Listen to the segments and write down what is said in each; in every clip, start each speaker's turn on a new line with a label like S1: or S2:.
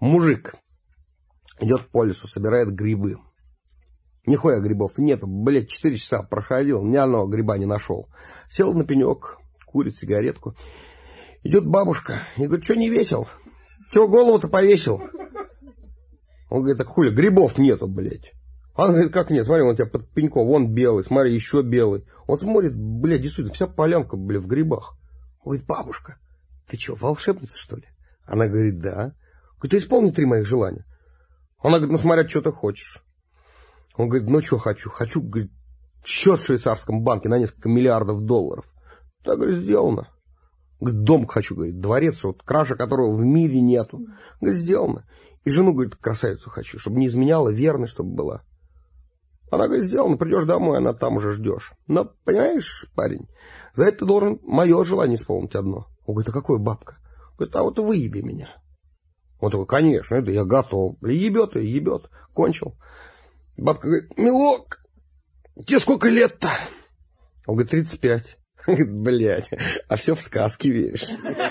S1: Мужик идет по лесу, собирает грибы. Нихуя грибов нет, блядь, 4 часа проходил, ни одного гриба не нашел. Сел на пенек, курит сигаретку. Идет бабушка и говорит, что не весел? Чего голову-то повесил? Он говорит, так хули, грибов нету, блядь. Она говорит, как нет, смотри, он у тебя под пеньком, вон белый, смотри, еще белый. Он смотрит, блядь, действительно, вся полянка, блядь, в грибах. Он говорит, бабушка, ты что, волшебница, что ли? Она говорит, да. Говорит, ты исполни 3 моих желания. Она говорит, ну смотря, что ты хочешь. Он говорит, ну что хочу? Хочу, говорит, счет в швейцарском банке на несколько миллиардов долларов. Так, говорит, сделано. Говорит, дом хочу, говорит, дворец, вот краше которого в мире нету. Говорит, сделано. И жену, говорит, красавицу хочу, чтобы не изменяла, верной, чтобы была. Она говорит, сделано, придешь домой, она там уже ждешь. Но, понимаешь, парень, за это ты должен мое желание исполнить одно. Он говорит, а какое, бабка? Говорит, а вот выеби меня. Он такой, конечно, это я готов. Ебет и ебет. Кончил. Бабка говорит, милок, тебе сколько лет-то? Он говорит, 35. Он говорит, блядь, а все в сказки веришь.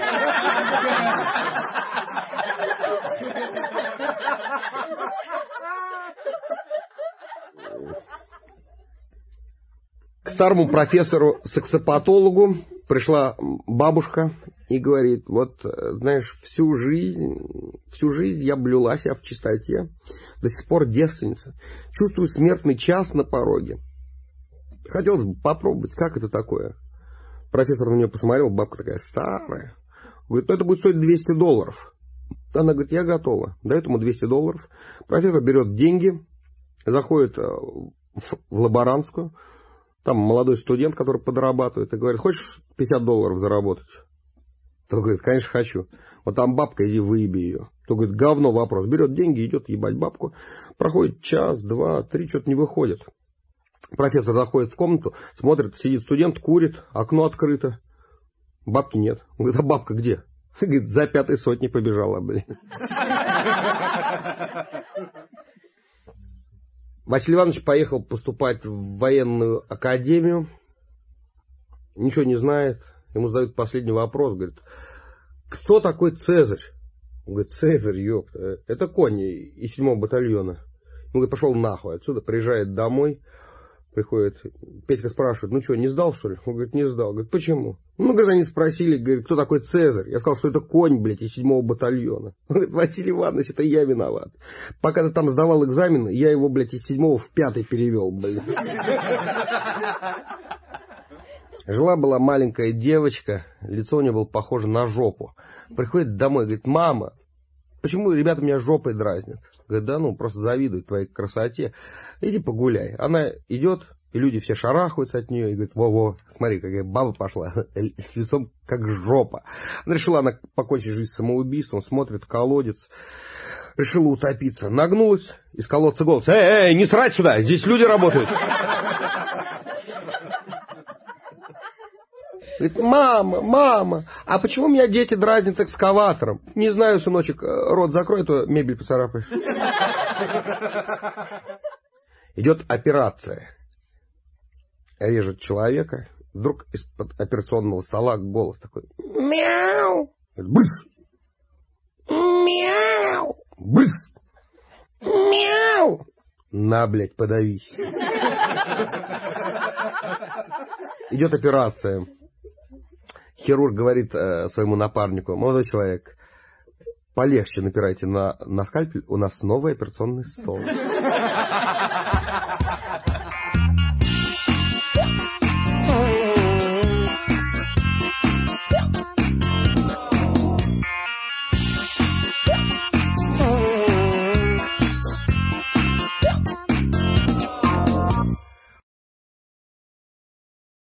S1: К старому профессору-саксопатологу пришла бабушка и говорит, вот, знаешь, всю жизнь я блюла себя в чистоте, до сих пор девственница, чувствую смертный час на пороге. Хотелось бы попробовать, как это такое. Профессор на нее посмотрел, бабка такая старая. Говорит, ну это будет стоить $200. Она говорит, я готова. Дает ему $200. Профессор берет деньги, заходит в лаборантскую. Там молодой студент, который подрабатывает, и говорит, хочешь $50 заработать? То говорит, конечно, хочу. Вот там бабка, иди выеби ее. То говорит, говно вопрос. Берет деньги, идет ебать бабку. Проходит час, 2, 3, что-то не выходит. Профессор заходит в комнату, смотрит, сидит студент, курит, окно открыто. Бабки нет. Он говорит, а бабка где? Говорит, за 5 сотни побежала, блин. Василий Иванович поехал поступать в военную академию. Ничего не знает. Ему задают последний вопрос. Говорит, кто такой Цезарь? Он говорит, Цезарь, ёпта, это конь из 7-го батальона. Он говорит, пошел нахуй отсюда. Приезжает домой. Приходит, Петька спрашивает, ну что, не сдал, что ли? Он говорит, не сдал. Говорит, почему? Ну, говорит, они спросили, говорит, кто такой Цезарь? Я сказал, что это конь, блядь, из 7-го батальона. Он говорит, Василий Иванович, это я виноват. Пока ты там сдавал экзамен, я его, блядь, из 7-го в 5-й перевел, блядь. Жила-была маленькая девочка, лицо у нее было похоже на жопу. Приходит домой, говорит, мама, почему ребята меня жопой дразнят? Говорит, да ну, просто завидуют твоей красоте. Иди погуляй. Она идет, и люди все шарахаются от нее, и говорит, во-во, смотри, какая баба пошла, с лицом как жопа. Она решила покончить жизнь самоубийством, смотрит, колодец, решила утопиться. Нагнулась, из колодца голос, эй, не срать сюда, здесь люди работают. Говорит, мама, а почему меня дети дразнят экскаватором? Не знаю, сыночек, рот закрой, а то мебель поцарапаешь. Идет операция. Режет человека. Вдруг из-под операционного стола голос такой. Мяу. Быс. Мяу. Быс. Мяу. На, блядь, подавись. Идет операция. Хирург говорит своему напарнику, молодой человек, полегче напирайте на скальпель, у нас новый операционный стол.